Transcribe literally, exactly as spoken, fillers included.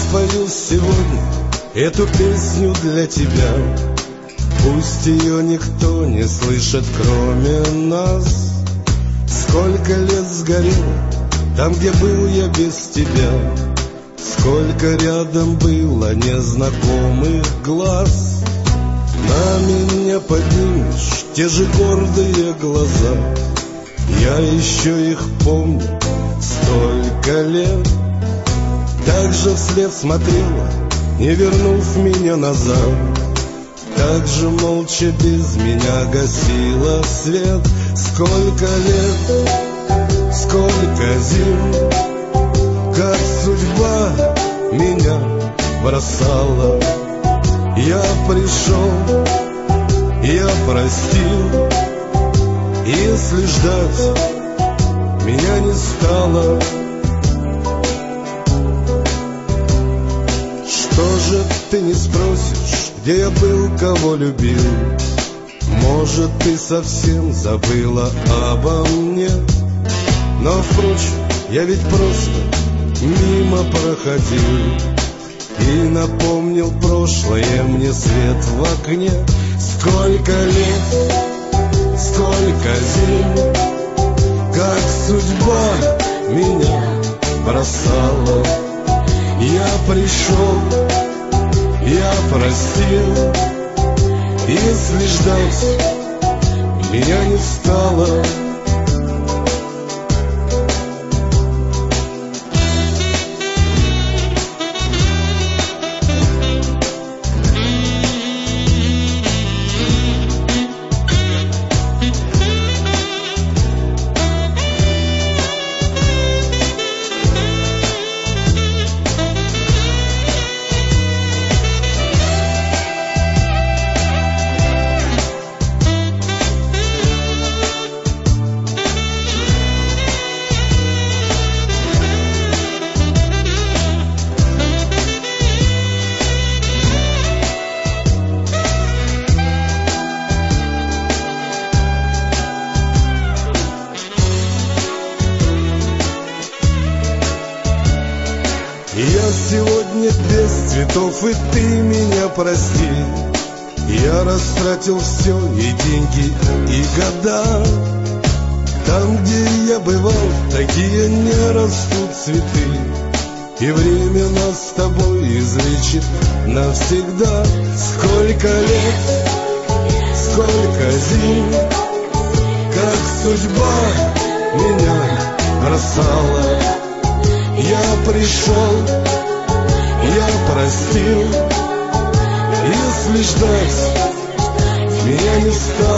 спою сегодня эту песню для тебя. Пусть ее никто не слышит, кроме нас. Сколько лет сгорело там, где был я без тебя. Сколько рядом было незнакомых глаз. На меня поднимешь те же гордые глаза. Я еще их помню столько лет. Так же вслед смотрела, не вернув меня назад. Так же молча без меня гасила свет. Сколько лет, сколько зим, как судьба меня бросала. Я пришел, я простил. Если ждать меня не стало, что же ты не спросишь, где я был, кого любил? Может, ты совсем забыла обо мне? Но, впрочем, я ведь просто мимо проходил и напомнил прошлое мне свет в окне. Сколько лет, сколько зим, как судьба меня бросала. Я пришел, я простил. Если ждать меня не стало, я сегодня без цветов, и ты меня прости. Я растратил все, и деньги, и года. Там, где я бывал, такие не растут цветы. И время нас с тобой излечит навсегда. Сколько лет, сколько зим, как судьба меня бросала. Я пришел, я простил. Если ждать меня не стало,